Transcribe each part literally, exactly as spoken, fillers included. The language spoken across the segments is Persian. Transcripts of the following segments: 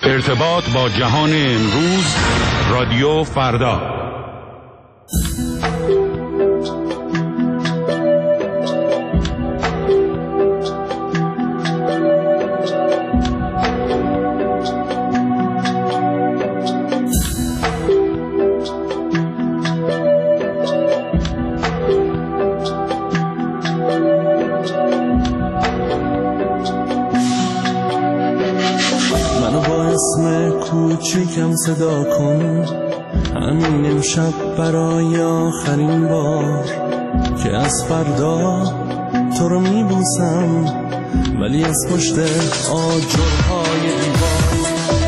ارتباط با جهان امروز، رادیو فردا. کوچیکم صدا کن، همین امشب برای آخرین بار که از فردا تو رو میبوسم، ولی از پشت آجرهای دیوار.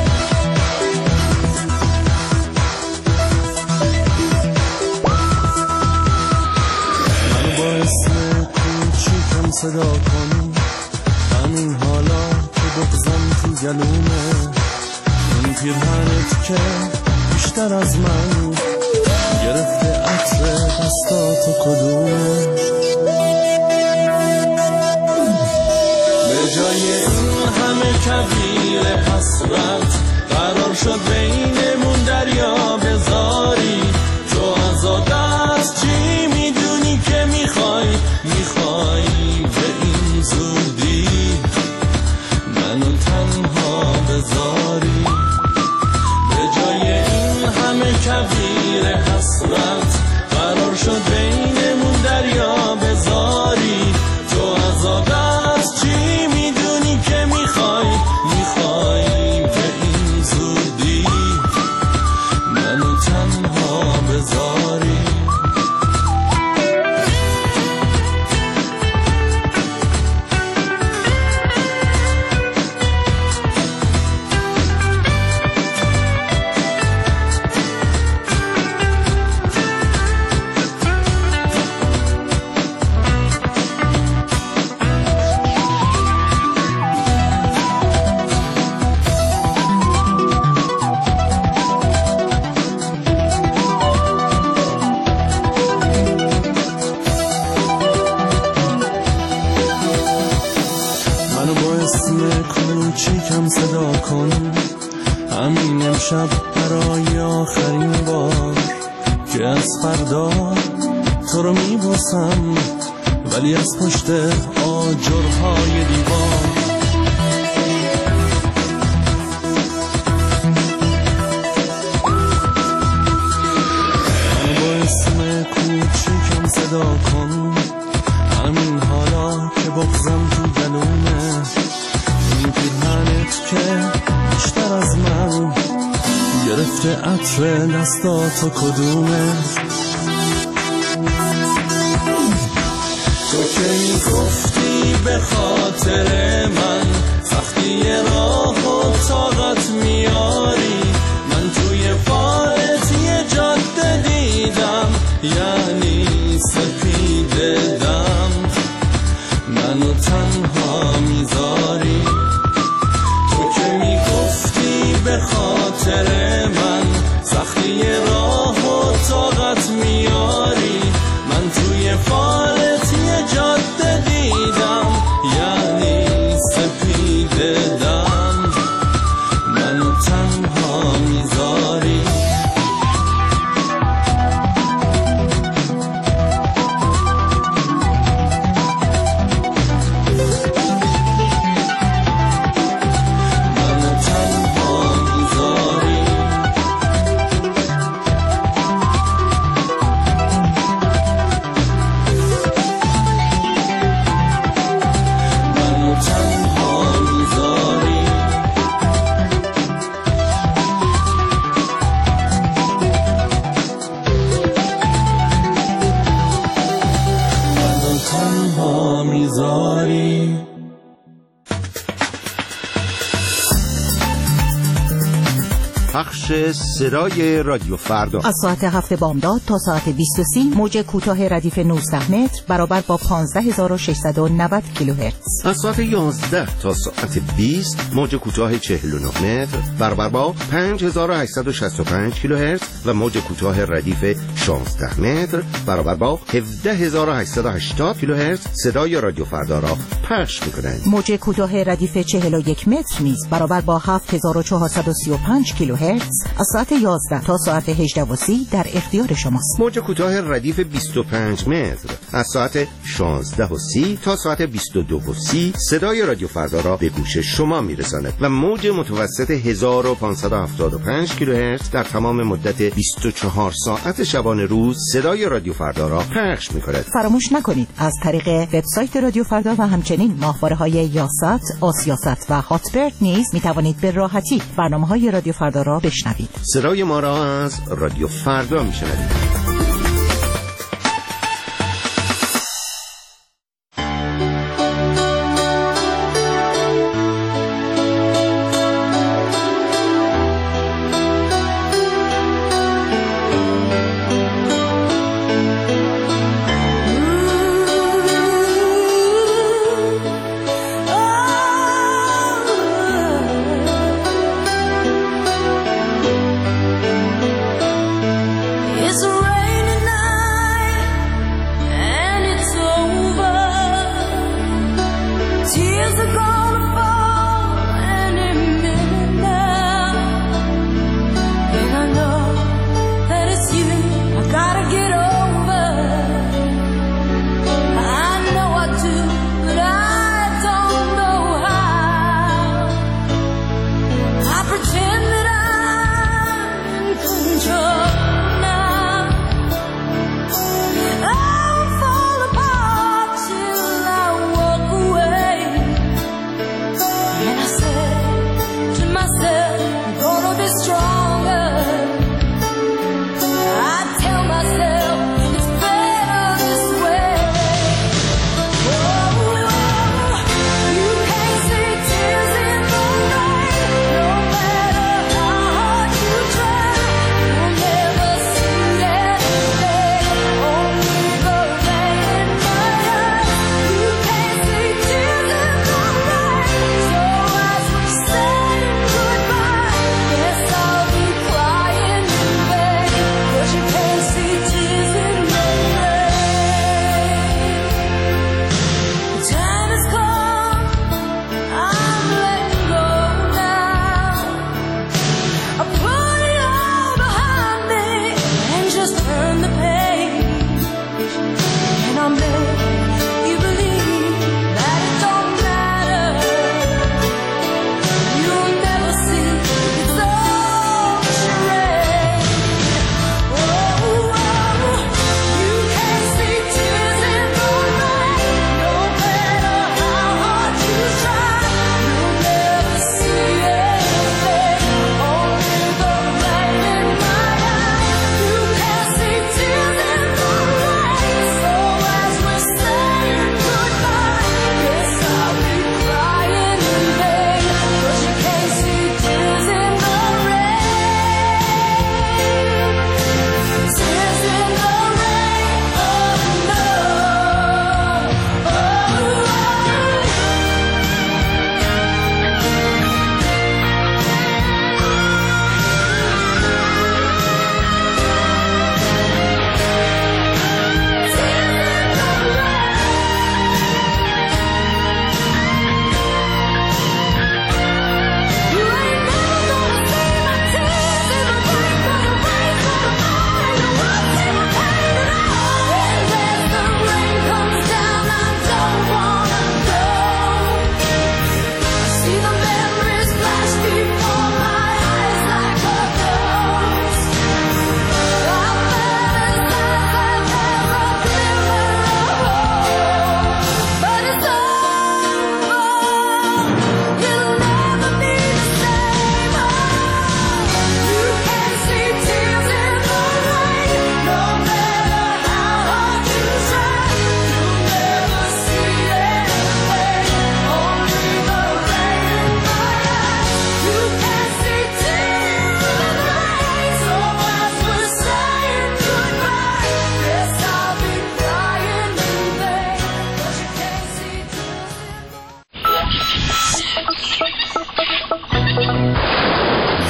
منو با اسم کوچیکم صدا کن، همین حالا که بغضم تو گلومه، این پیرهنت که بیشتر از من گرفته عطر دستاتو کدومه. به جای این همه کویر حسرت قرار شد بینمون دریا بذاری. تو از دست چی میدونی که میخوای، میخوای به این زودی منو تنها بذاری. کویر حسرت قرار شد بینمون دریا بذاری. تو از آدست چی میدونی که میخوای، میخوای به این زودی منو تنها بذاری. کوچیکم صدا کن، همین امشب برای آخرین بار که از فردا تو رو میبوسم، ولی از پشت آجرهای دیوار. من با اسم کوچیکم صدا کن، همین حالا که بغضم تو گلومه، این پیرهنت که بیشتر از من گرفته عطر دستاتو کدومه. تو که میگفتی به خاطر من سختی راه و طاقت میاری، من توی فالت یه جاده دیدم، یعنی سپیده دم منو تنها میذاری. به خاطر من سختی راه و طاقت میاری، من توی فالت یه جاده دیدم، یعنی سپیده دم منو تنها میذاری. منو تنها میذاری. پخش صدای رادیو فردا از ساعت هفت بامداد تا ساعت بیست و سه موج کوتاه ردیف نوزده متر برابر با پانزده هزار و ششصد و نود کیلوهرتز. از ساعت یازده تا ساعت بیست موج کوتاه چهل و نه متر برابر با پنج هزار و هشتصد و شصت و پنج کیلوهرتز و موج کوتاه ردیف شانزده متر برابر با هفده هزار و هشتصد و هشتاد کیلوهرتز صدای رادیو فردا را پخش می‌کنند. موج کوتاه ردیف چهل و یک متر نیز برابر با هفت هزار و چهارصد و سی و پنج کیلوهرتز از ساعت یازده تا ساعت هجده و سی در اختیار شماست. موج کوتاه ردیف بیست و پنج متر از ساعت شانزده و سی تا ساعت بیست و دو و سی صدای رادیو فردا را به گوش شما میرساند و موج متوسط هزار و پانصد و هفتاد و پنج کیلوهرتز در تمام مدت بیست و چهار ساعت شبانه روز صدای رادیو فردا را پخش می‌کند. فراموش نکنید از طریق وبسایت رادیو فردا و همچنین ماهواره‌های یاست، آسیاست و هاتبرد نیز می‌توانید به راحتی برنامه‌های رادیو فردا را بشنوید. صدای ما را از رادیو فردا می‌شنوید. It's a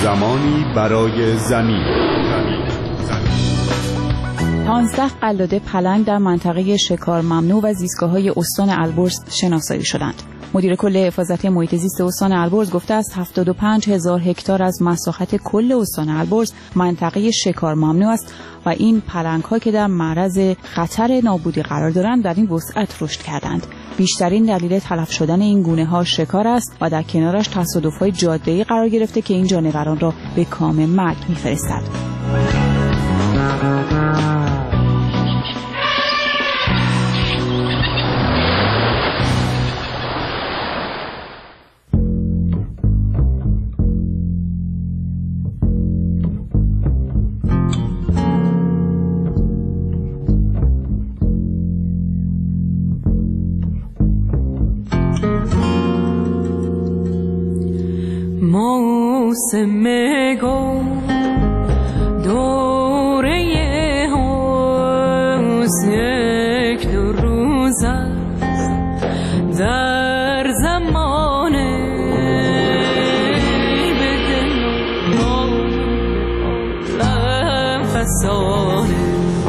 زمانی برای زمین. پانزده قلاده پلنگ در منطقه شکار ممنوع و زیستگاه‌های استان البرز شناسایی شدند. مدیر کل حفاظت محیط زیست استان البرز گفته است هفتاد و پنج هزار هکتار از مساحت کل استان البرز منطقه شکار ممنوع است و این پلنگ‌ها که در معرض خطر نابودی قرار دارند در این وسعت رشد کردند. بیشترین دلیل تلف شدن این گونه‌ها شکار است و در کنارش تصادف‌های جاده‌ای قرار گرفته که این جانوران را به کام مرگ می‌فرستد. موسم گل دوره حسن یک دو روز است در زمان به دل عالم فسانه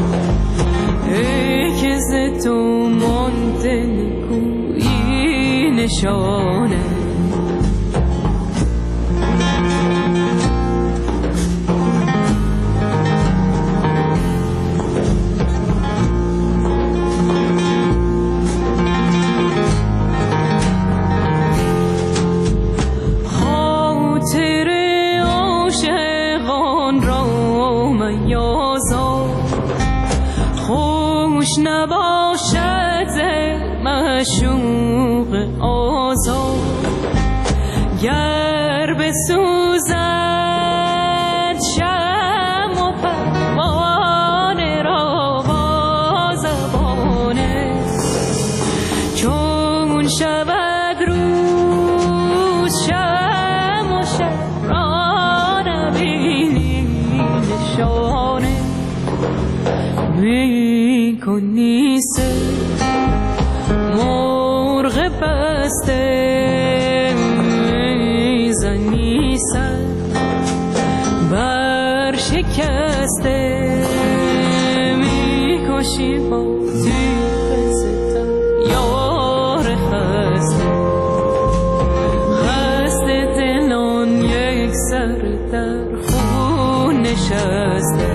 ای که ز تو مانده نکویی نشانه نباشد معشوق آزاد گر بسوزد شمع و پروانه را با زبانه چون شود روز شمع و شب را نبینی نشانه می کنی سه مرغ بسته زنی سر بر شکسته می کشی با تیغ ستم یار خسته خسته دلان یک سر در خون نشسته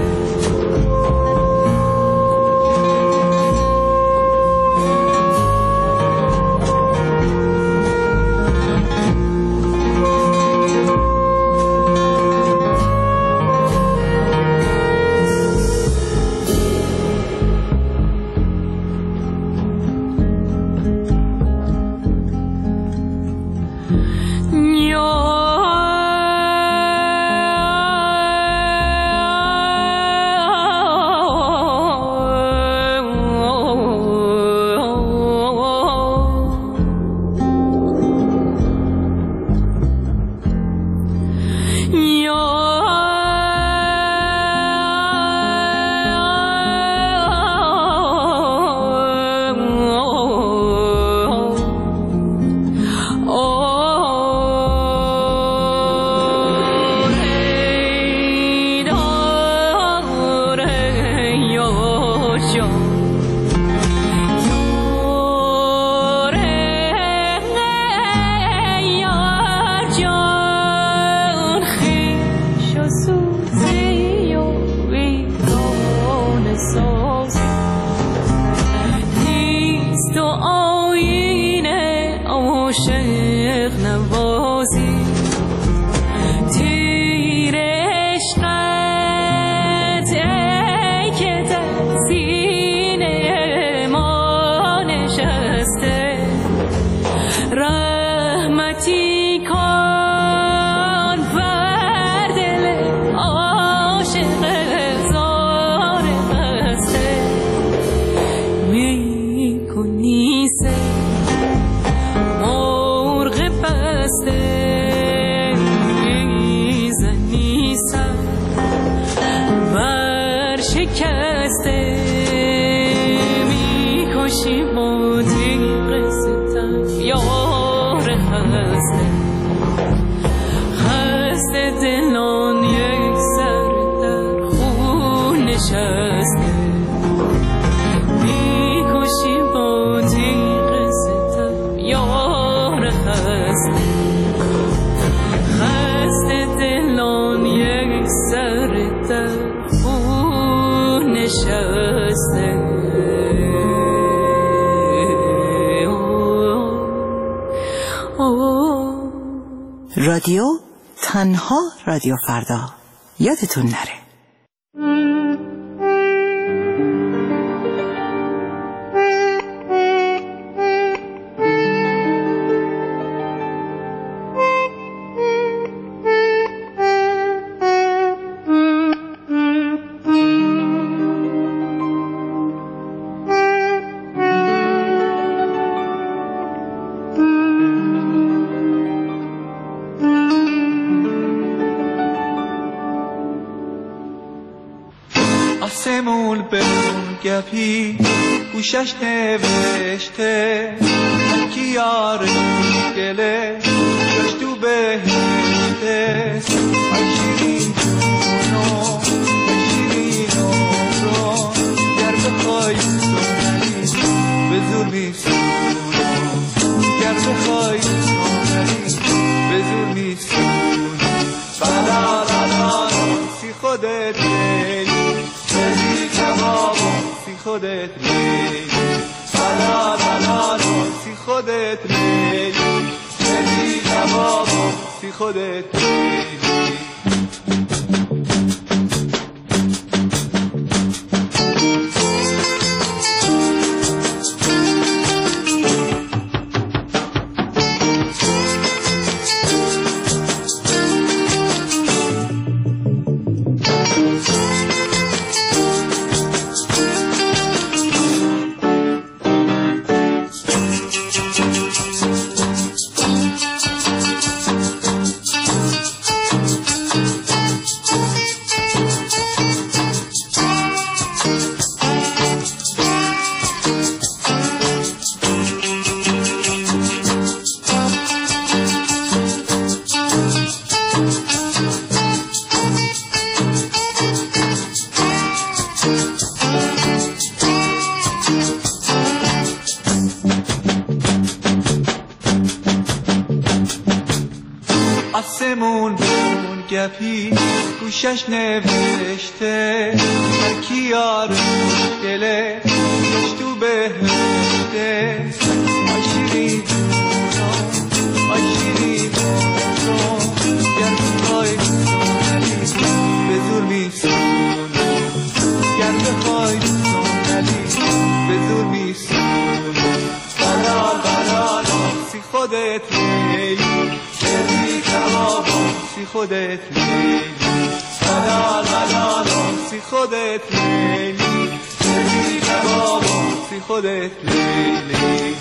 نشسته. رادیو تنها رادیو فردا، یادتون نره. آسمون بمون گپی گوشش نوشته کی یار گله جاش تو بهشته. آی شیرین جونو آی شیرین عمرو گر بخوای سنری به زور میسونو گر بخوای سنری به زور میسونو. بلا بلا سی خودت بری کبابو سی خودت میلی بلا بلا سی خودت میلی بری کبابو سی خودت میلی. آسمون بمون گپی گوشش نوشته هر کی یار مشکله گش تو بهشته. آی شیرین جونو آی شیرین عمرو گر بخوای سنری به زور میسونو گر بخوای سنری به زور میسونو. بلال بلال سی خودت میلی بری کبابو سی خودت میلی بلال بلال سی خودت میلی بری کبابو سی خودت میلی.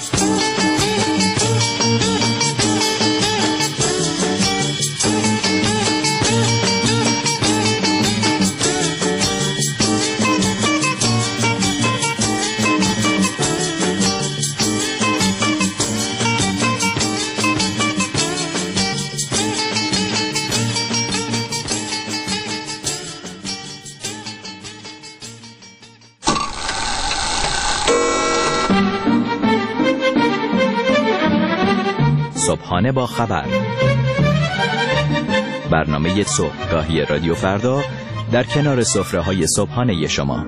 صبحانه با خبر، برنامه صبحگاهی رادیو فردا در کنار سفره‌های صبحانه شما.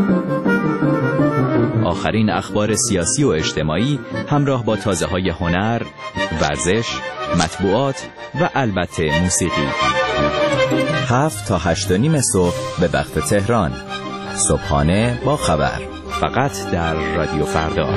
آخرین اخبار سیاسی و اجتماعی همراه با تازه‌های هنر، ورزش، مطبوعات و البته موسیقی. هفت تا هشت و نیم صبح به وقت تهران. صبحانه با خبر، فقط در رادیو فردا.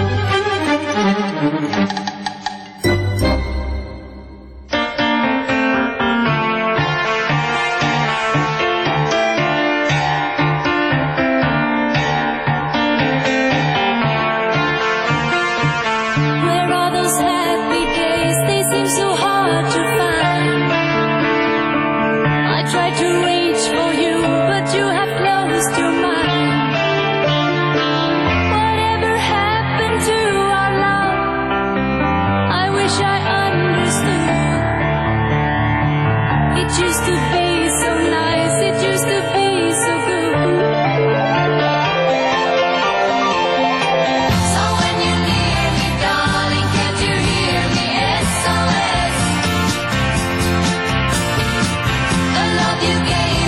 You gave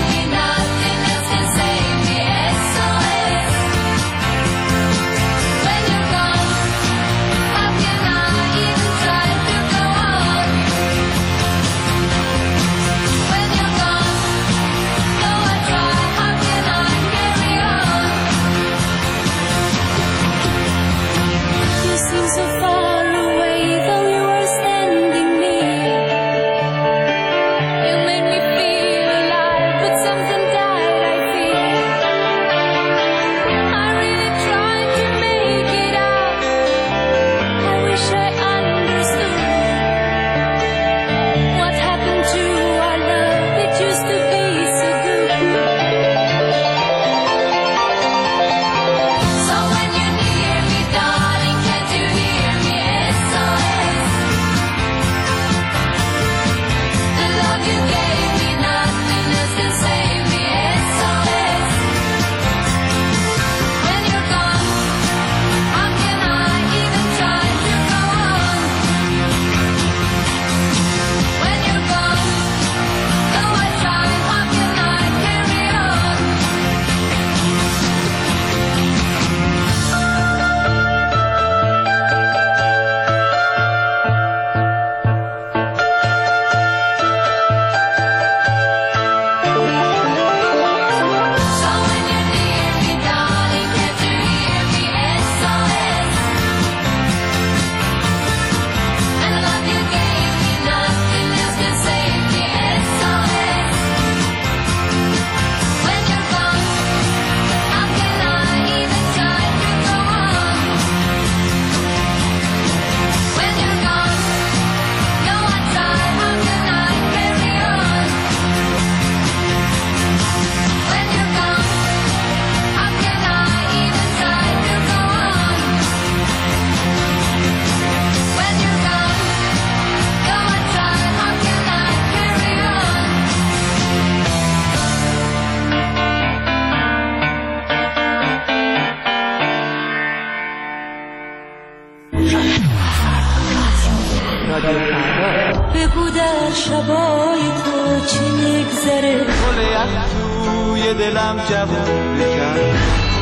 بگذره، گل یخ توی دلم جوون بکن.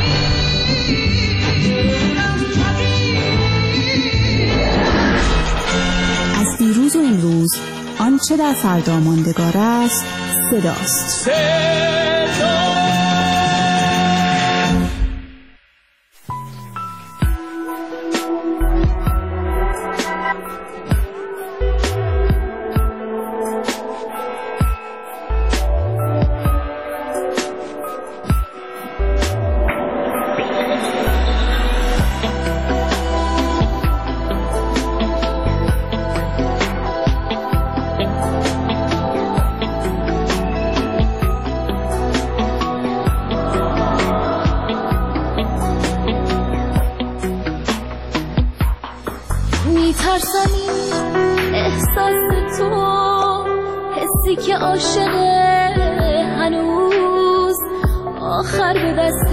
از دیروز و امروز آنچه در فردا ماندگار است صداست. میترسم این احساس تو، حسی که عاشقه هنوز، آخر به دست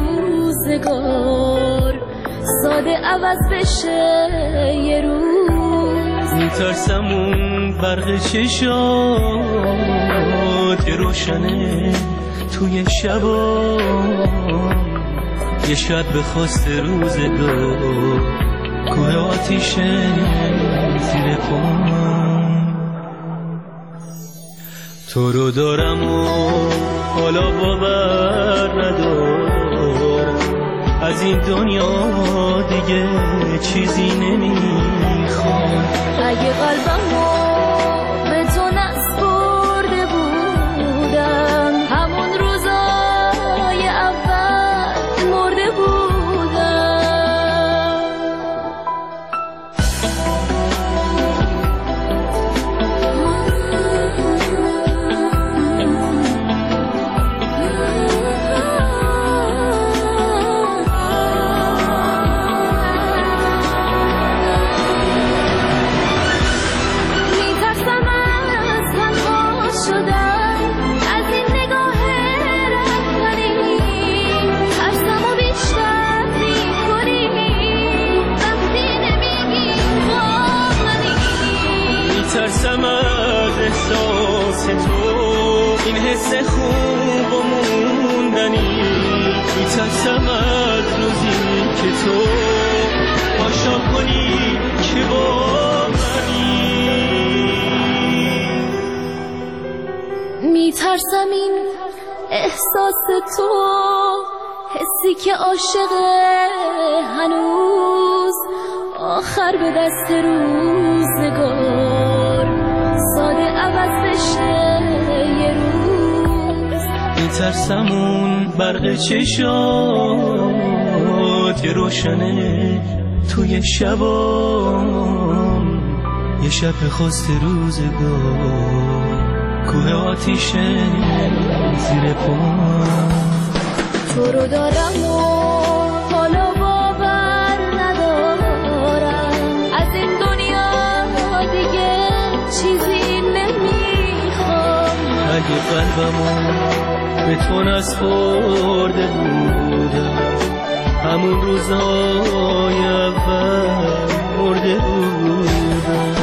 روزگار ساده عوض بشه یه روز. میترسم اون برق چشات روشنه توی شبا، یه شب به خواست روزگار کوه آتیشه زیر پام. تو رو دارم و حالا باور ندارم، از این دنیا دیگه چیزی نمیخوام. اگه قلبمو به تو نسپرده بودم، همون روزای اول مرده بودم. میترسم از احساس تو، این حس خوب و موندنی. میترسم از روزی که تو پاشا کنی که با منی. میترسم این احساس تو، حسی که عاشقه هنوز، آخر به دست روزگار ساده عوض بشه یه روز. میترسم اون برق چشات روشنه توی شبام، یه شب خواست روزگار کوه آتیشه زیر پام. تو رو دارم و حالا باور ندارم، از این دنیا دیگه چیزی نمیخوام. اگه قلبمو به تو نسپرده بودم، همون روزای اول مرده بودم.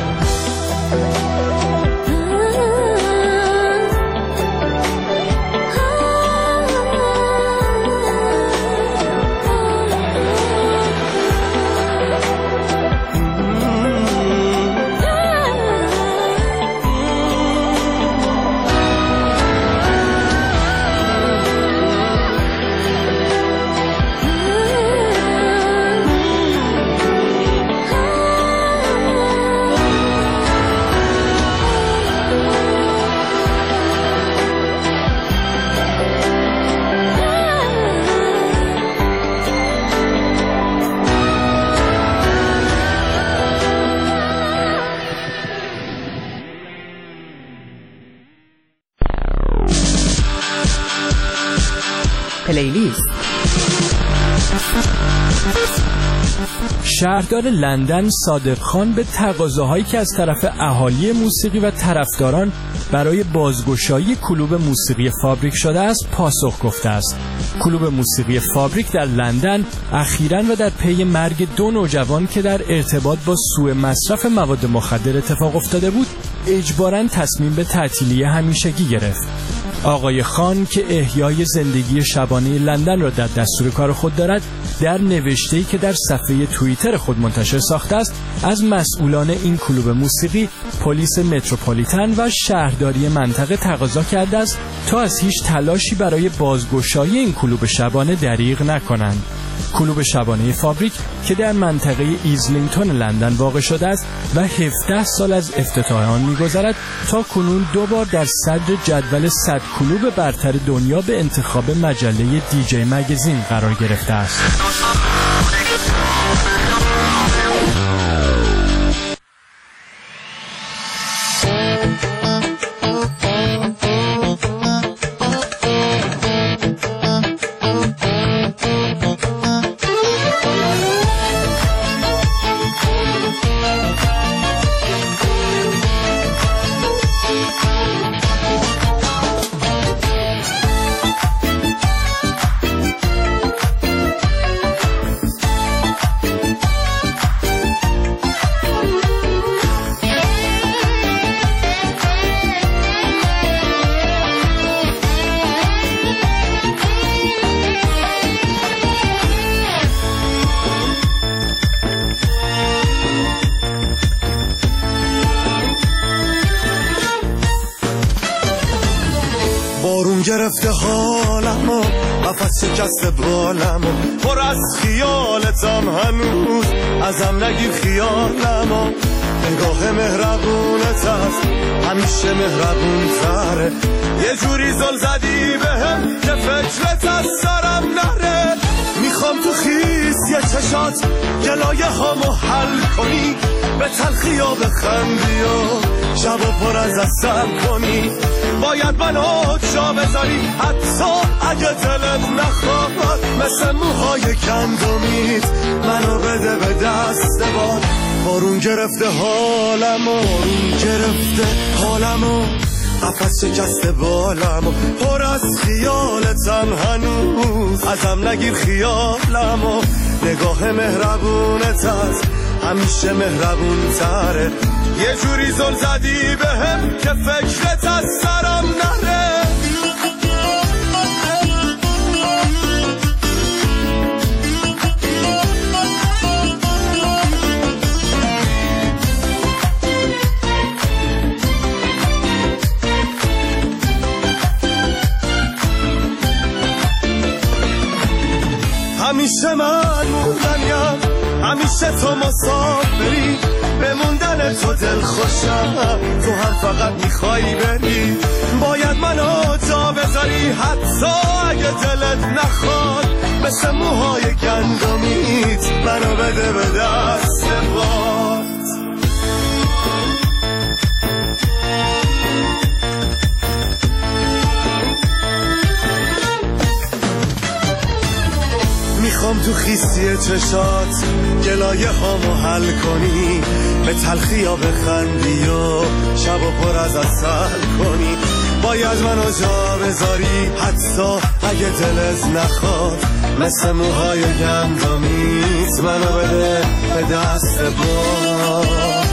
پلیلیست. شهردار لندن صادق خان به تقاضاهایی که از طرف اهالی موسیقی و طرفداران برای بازگشایی کلوب موسیقی فابریک شده است پاسخ گفته است. کلوب موسیقی فابریک در لندن اخیراً و در پی مرگ دو نوجوان که در ارتباط با سوء مصرف مواد مخدر اتفاق افتاده بود اجباراً تصمیم به تعطیلی همیشگی گرفت. آقای خان که احیای زندگی شبانه لندن را در دستور کار خود دارد، در نوشته‌ای که در صفحه توییتر خود منتشر ساخته است، از مسئولان این کلوب موسیقی، پلیس متروپولیتن و شهرداری منطقه تقاضا کرده است تا از هیچ تلاشی برای بازگشایی این کلوب شبانه دریغ نکنند. کلوب شبانه فابریک که در منطقه ایزلینگتون لندن واقع شده است و هفده سال از افتتاح آن می‌گذرد، تا کنون دو بار در صدر جدول صد کلوب برتر دنیا به انتخاب مجله دی جی مگزین قرار گرفته است. بارون گرفته حالمو، قفس شکسته بالمو، پر از خیالتم هنوز، ازم نگیر خیالمو. نگاه مهربونت هست، همیشه مهربون تره، یه جوری زل زدی بهم که فکرت از سرم نره. میخوام تو خیس یه چشات گلایه هامو حل کنی، به تلخی ها بخندی و شبا پر از اصل کنی. باید منو جا بذاری حتی اگه دلت نخواد، مثل موهای گندمیت منو بده به دست باد. بارون گرفته حالمو، بارون گرفته حالمو، قفس شکسته بالمو، پر از خیالتم هنوز، ازم نگیر خیالمو. نگاه مهربونت هست، همیشه مهربون تره، یه جوری زل زدی بهم که فکرت از سرم نره. همیشه من موندنیم، همیشه تو مسافری، به موندن تو دل خوشم، تو هم فقط میخوایی بری. باید منو جا بذاری حتی اگه دلت نخواد، مثل موهای گندمیت منو بده به دست باد. میخوام تو خیسی چشات گلایه هامو حل کنی، به تلخی ها بخندی و شب و پر از عسل کنی. باید منو جا بذاری حتی اگه دلت نخواد، مثل موهای گندمیت منو بده به دست باد.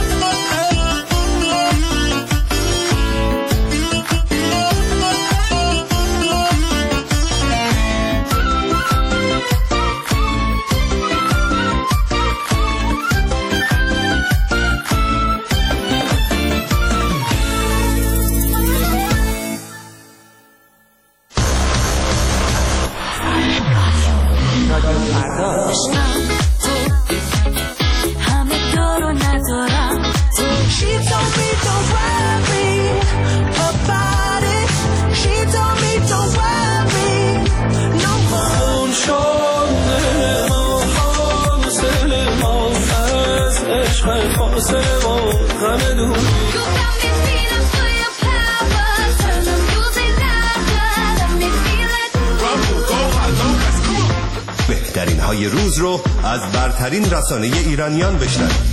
بهترین های روز رو از برترین رسانه ایرانیان بشنوید.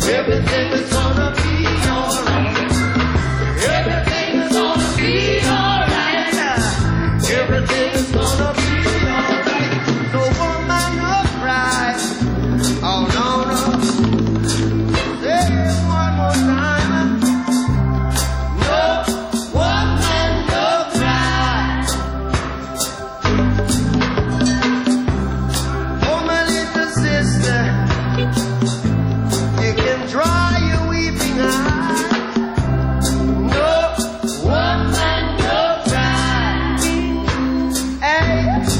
Everything is gonna be alright. Everything is gonna be alright. Everything is gonna be alright. No woman, no cry. Oh no, no. Say it one more time. No woman, no cry. Oh my little sister, you can dry your weeping eye. No woman, no cry. Hey.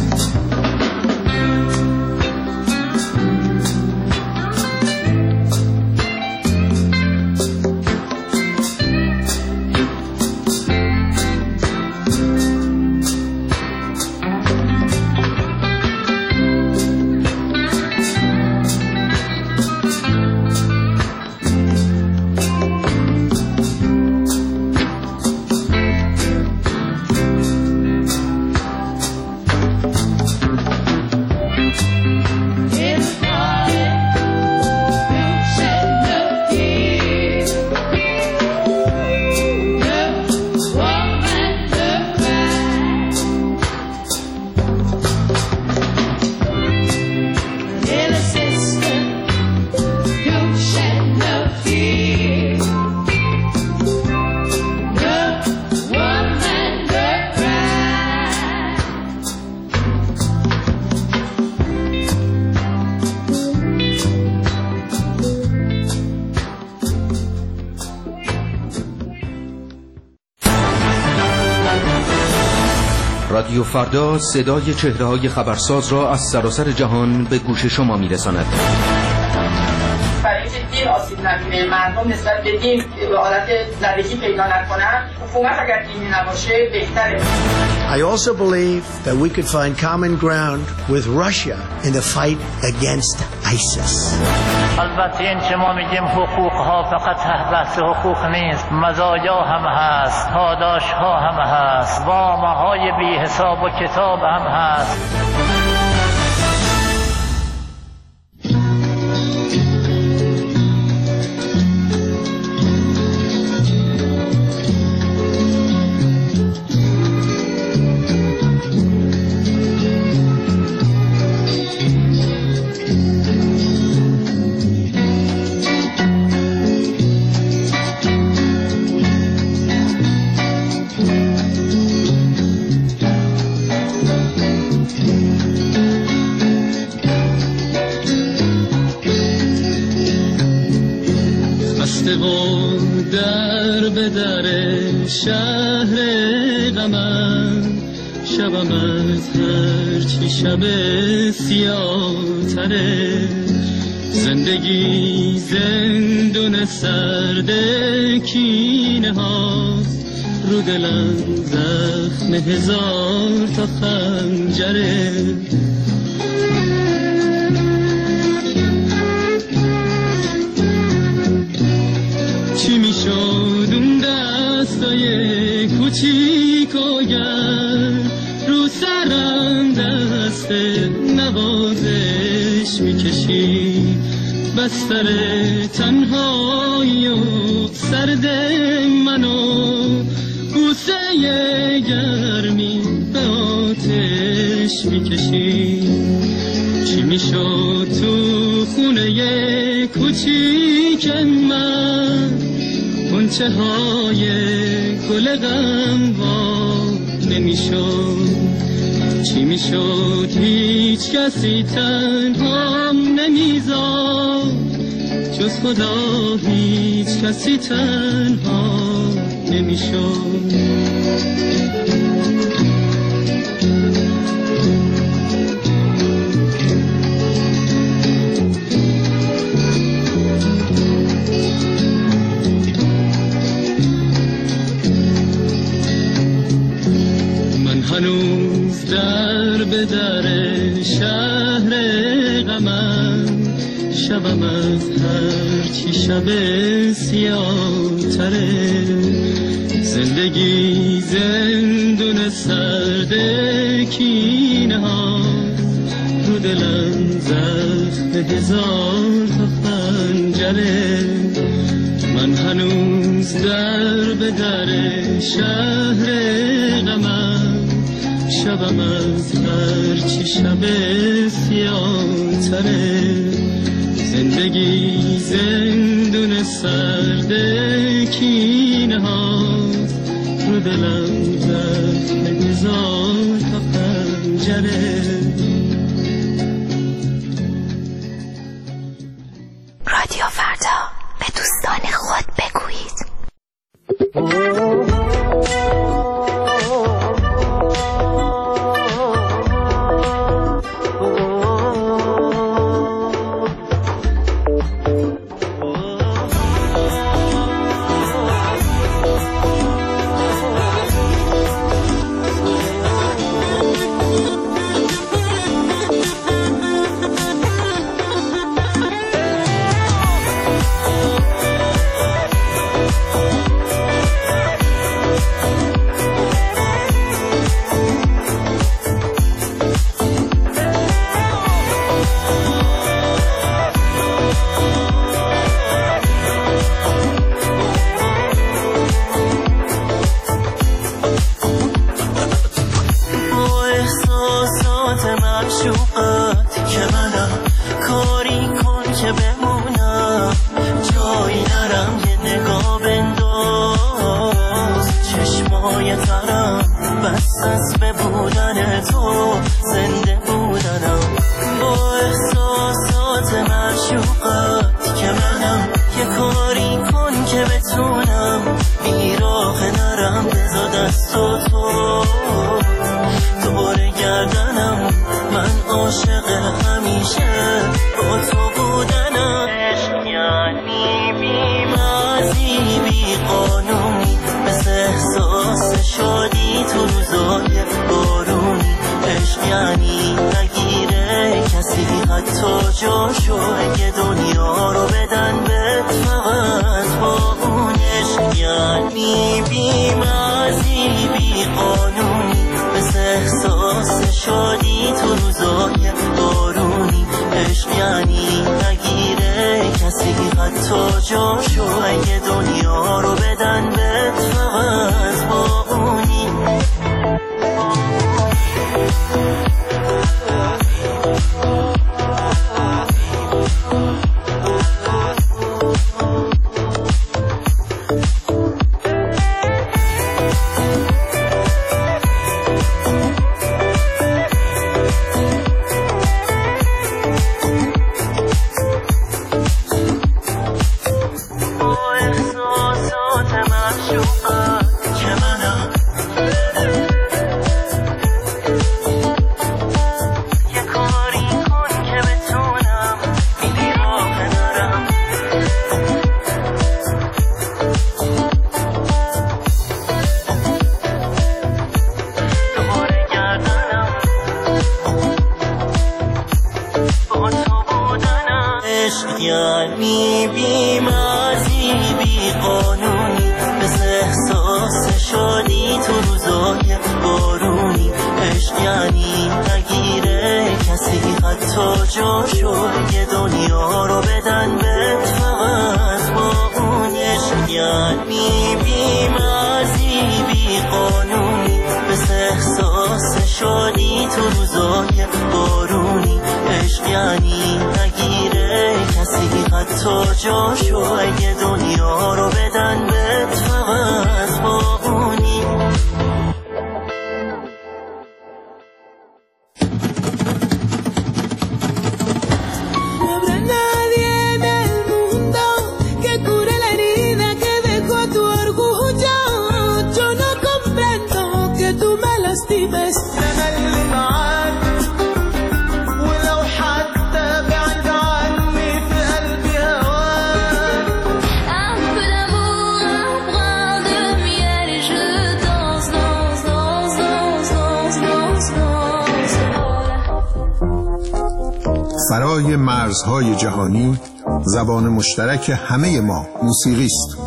رادیو فردا صدای چهره‌های خبرساز را از سراسر جهان به گوش شما می‌رساند. برای اینکه دین آسیب نبینه، مردم نسبت به دین به حالت زدگی پیدا نکنن، حکومت اگر دینی نباشه بهتره. I also believe that we could find common ground with Russia in the fight against ISIS. البته این که ما میگیم حقوق ها فقط بحث حقوق نیست، مزایا هم هست، پاداش ها هم هست، وامه های بی حساب و کتاب هم هست. در به در شهر غمم، شبم از هرچی شب سیاه تره، زندگی زندون سرد کینه هاست، رو دلم زخم هزار تا خنجره. چی میشد اون دستای کوچیک و گرم، رو سرم دست نوازش میکشید، بستر تنهایی و سرد منو، بوسه گرمی به آتش میکشید. چی میشد تو خونه کوچیک من، غنچه های گل غم وا نمیشد. چی میشد هیچ کسی تنهام نمیذاد، جز خدا هیچ کسی تنها نمیشد. هنوز در به در شهر غمم، شبم از هرچی شب سیاه تره، زندگی زندون سرد کینه ها، رو دلم زخم هزار تا خنجر. پنجره من هنوز در به در شهر غمم شبم از هرچی شب سیاه‌تره زندگی زندون سرد کینه هاست رو دلم رفت هزار تا پنجره رادیو فردا به دوستان خود بگویید. فرای مرزهای جهانی زبان مشترک همه ما موسیقی است.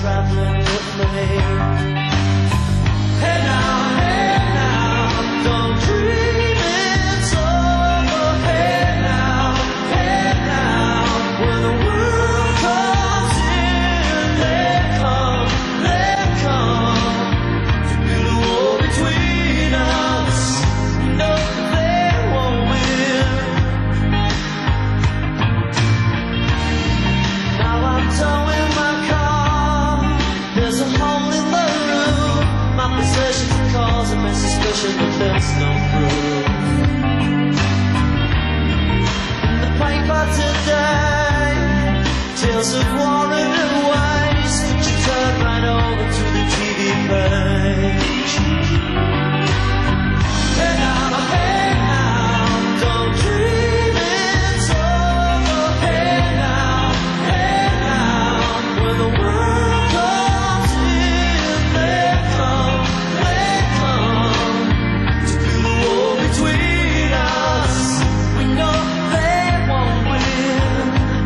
traveling with me. Hey now, hey now, don't dream it's over. Hey now, hey now, when the world comes in, they come, they come to build a wall between us. No, they won't win. Now I'm towing my car. There's a hole in the roof. My possessions are causing me suspicion, but there's no proof. In the paper today, tales of war and waste, but you turn right over to the T V page. Hey now, hey now, don't dream it's over. Hey now, hey now, when the world comes in, they come, they come to build a wall between us. We know they won't win.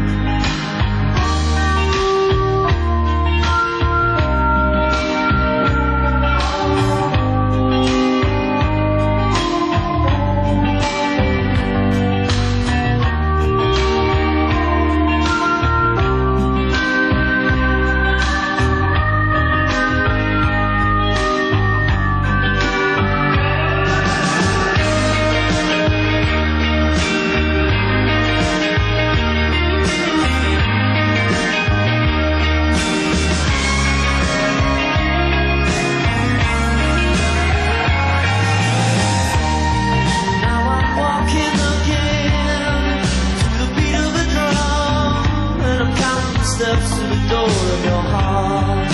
Now I'm walking again to the beat of the drum, and I'm counting the steps to the door of your heart.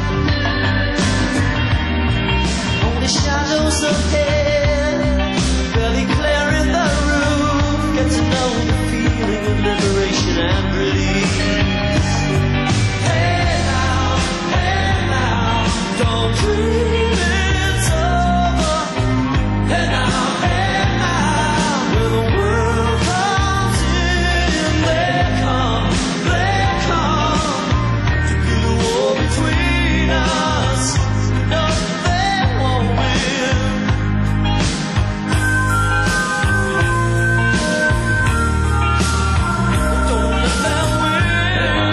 Only shadows ahead, barely clearing the roof. Get to know the feeling of liberation and release. Hey now, hey now, don't dream it's over. Hey now, hey now, when the world comes in, they come, they come to build a wall between us. No, they won't win. Don't let them win.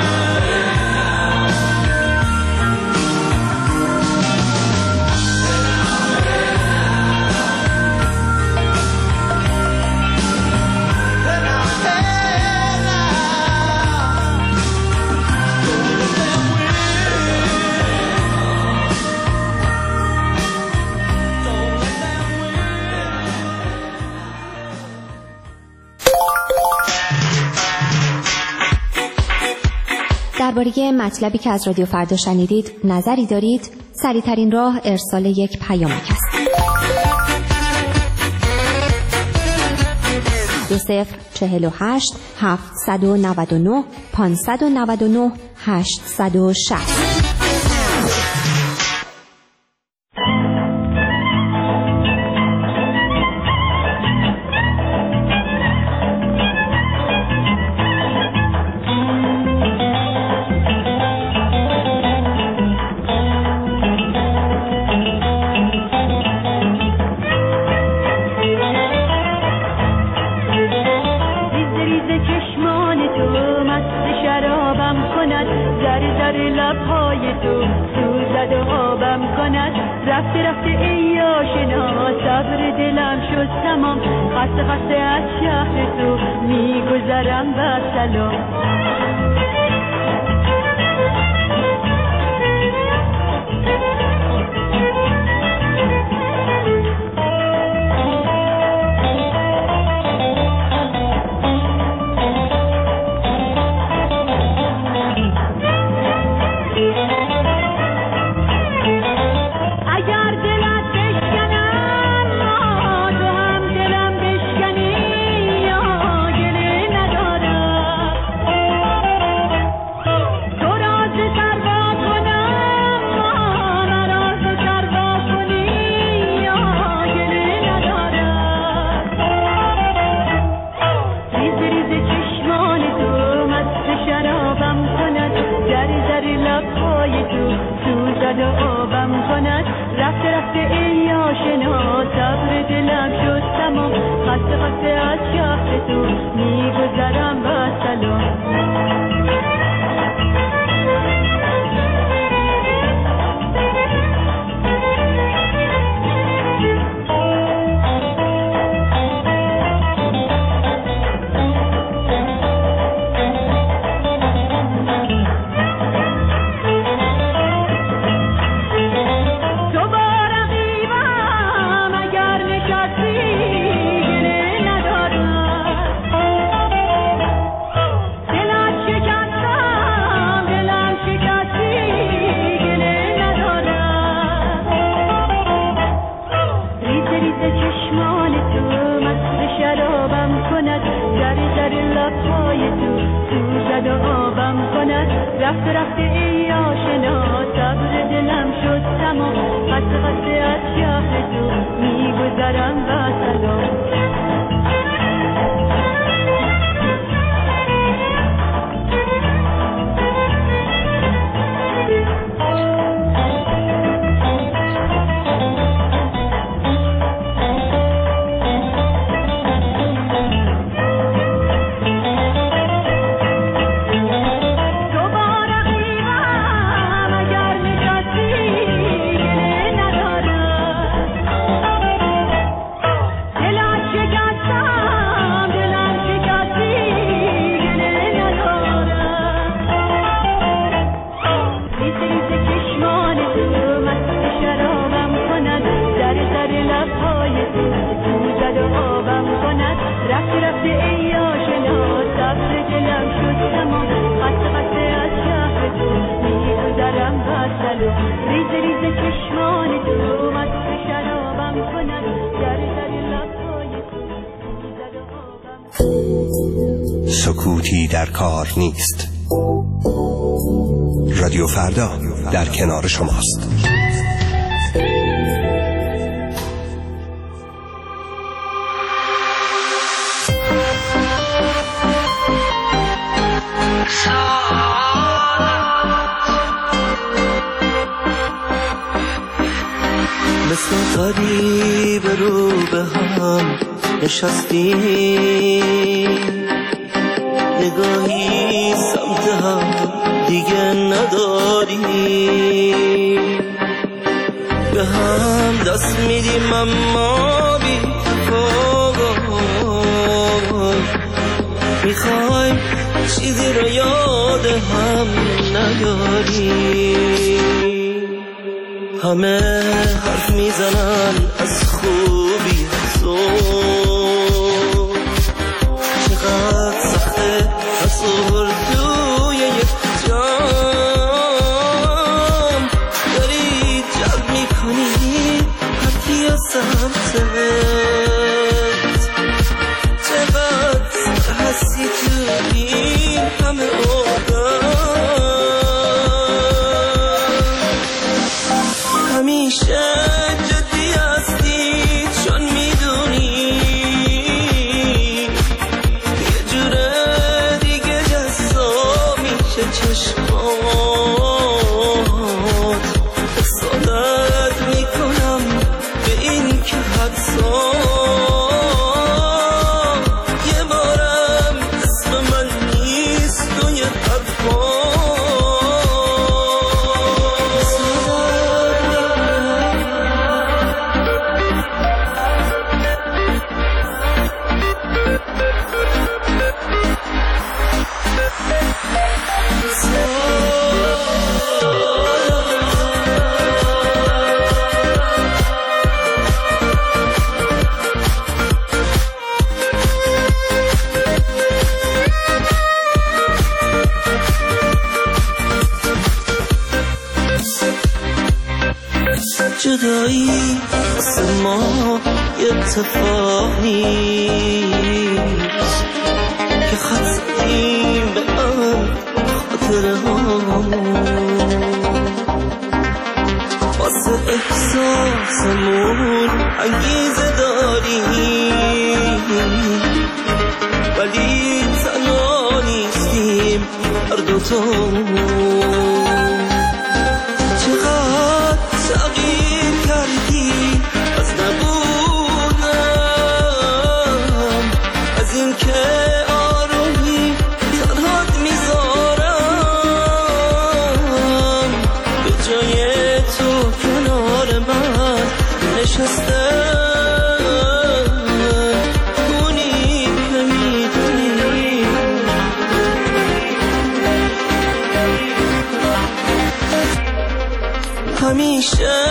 Hey now, hey now, don't let them win. Don't let them درباره مطلبی که از رادیو فردا شنیدید نظری دارید؟ سریع‌ترین راه ارسال یک پیامک است. دو صفر چهل و هشت هفتصد و نود و نه پانصد و نود و نه هشتصد و شصت. ریز ریز چشمان تو مست شرابم کند، ذره ذره لبهای تو سوزد و آبم کند. رفته رفته ای آشنا صبر دلم شد تمام، خسته خسته از شهر تو میگذرم و سلام. اگر دلت بشکنم تو هم دلم بشکنی یا گله ندارم. زد و آبم کند رفته رفته ای آشنا صبر دلم شد تمام خسته خسته از شهر تو میگذرم با سلام رفته رفته ای آشنا صبر دلم شد تمام خسته خسته از شهر تو میگذرم با سلام سکوتی در کار نیست. رادیو فردا در کنار شماست. مثل قریب رو به هم نشستیم نگاهی سمت هم دیگه نداریم به هم دست میدیم اما بی تفاوت میخوایم چیزی رو یاد هم نیاریم همه حرف میزنن از خوبی تو چقدر سخته حضور توی یک جام داری جلب میکنی حتی از سمتت چقدر هستی تو این همه آدم همیشه جدی هستی چون میدونی یه جوره دیگه جذاب میشه چشمات احسادت میکنم به این که حدسا یه بارم اسم من نیست توی حرفا جدایی واسه ما اتفاق نیست که خط زدیم به هم خاطره هامون واسه احساسمون انگیزه داریم ولی تنها نیستیم هر دوتامون چقدر همیشه